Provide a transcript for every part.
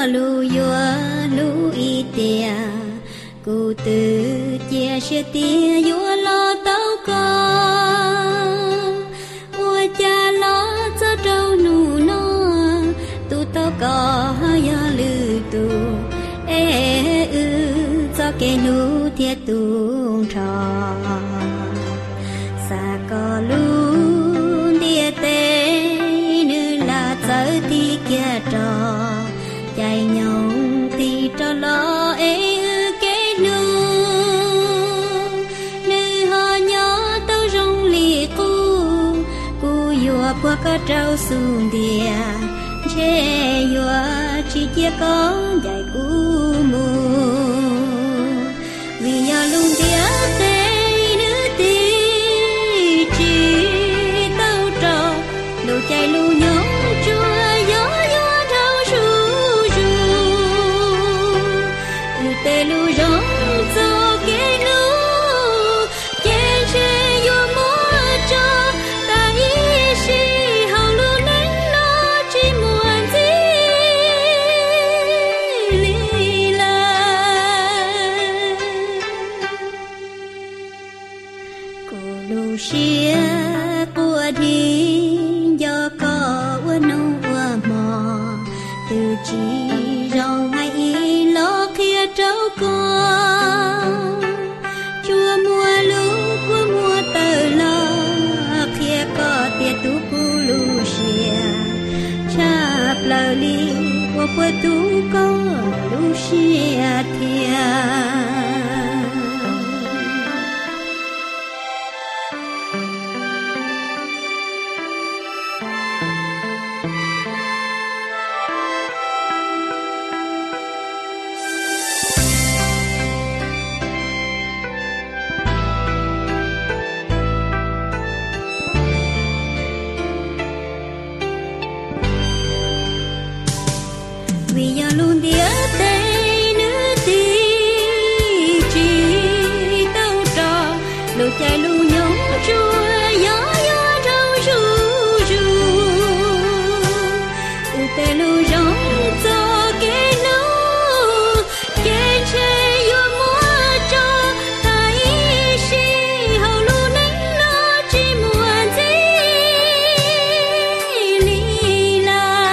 lu yua lu y tia cụ tự chia sẻ tia yua lo tao co ua cha lo cho trâu nụ nó tu tao co ya lư tu cho cái nụ thiệt tu trò sa co lu địa tê nữ là giờ thì kia trò chạy nhau thì cho lo cái nữ họ nhỏ tao rong lì cu yua qua cái trâu xuống địa che yua chỉ chia có dài cu mù vì nhà luôn địa tê nữ tí chỉ tao trò lưu chạy lưu nhóm chua gió tê lu rong cho cái lu che che yo mua cho ta ý si hậu lu nén lo chỉ muốn gì li la cô lu xia của đi do có uốn uốn mò từ chỉ rong hay lo kia trâu con chua mua lú của mua tờ lo kia có tiệt tu cu lu xia chạp lờ li của tu có lu xia thia vì giờ luôn địa tê nữ tí chỉ tao trò lưu chạy lưu nhóm chua gió gió trâu ru ru tê lưu rong cho cái nấu che che yo mua cho ta ý si hậu lưu nén lo chỉ muốn gì li la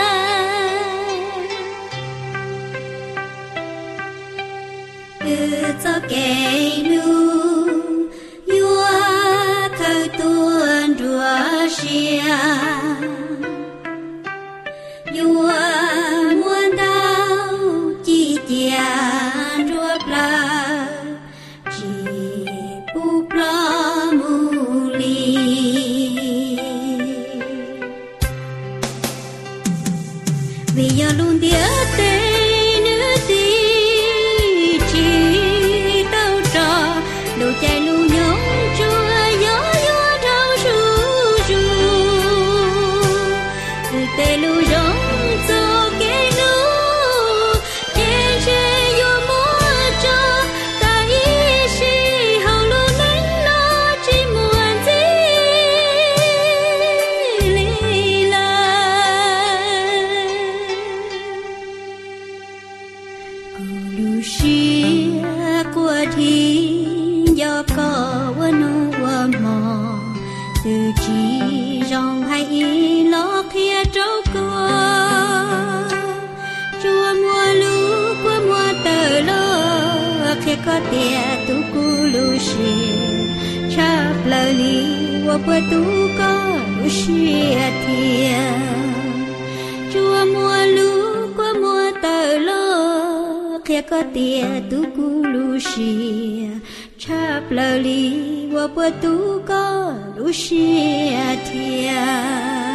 cho cái lu yua khơi tuôn rùa xia yua muôn đau chỉ chia rùa pla chỉ bu pla mu li vì giờ luôn tiếc tê lưu chạy lưu nhóm chua gió gió trâu ru ru tê lưu rong cho cái lu che che yo mua cho ta ý si hậu lưu nén lo chỉ muốn gì li la cô lu xia của thi do có uốn uốn mò từ chỉ rong hay lo kia trâu co chua mua lú của mua tờ lo kia có tiệt tu cu lu xia chạp lờ li của tu có lu xia thia chua mua lú của mua tờ lo kia có tiệt tu cu lu xia chạp lờ li wa tu có lu xia thia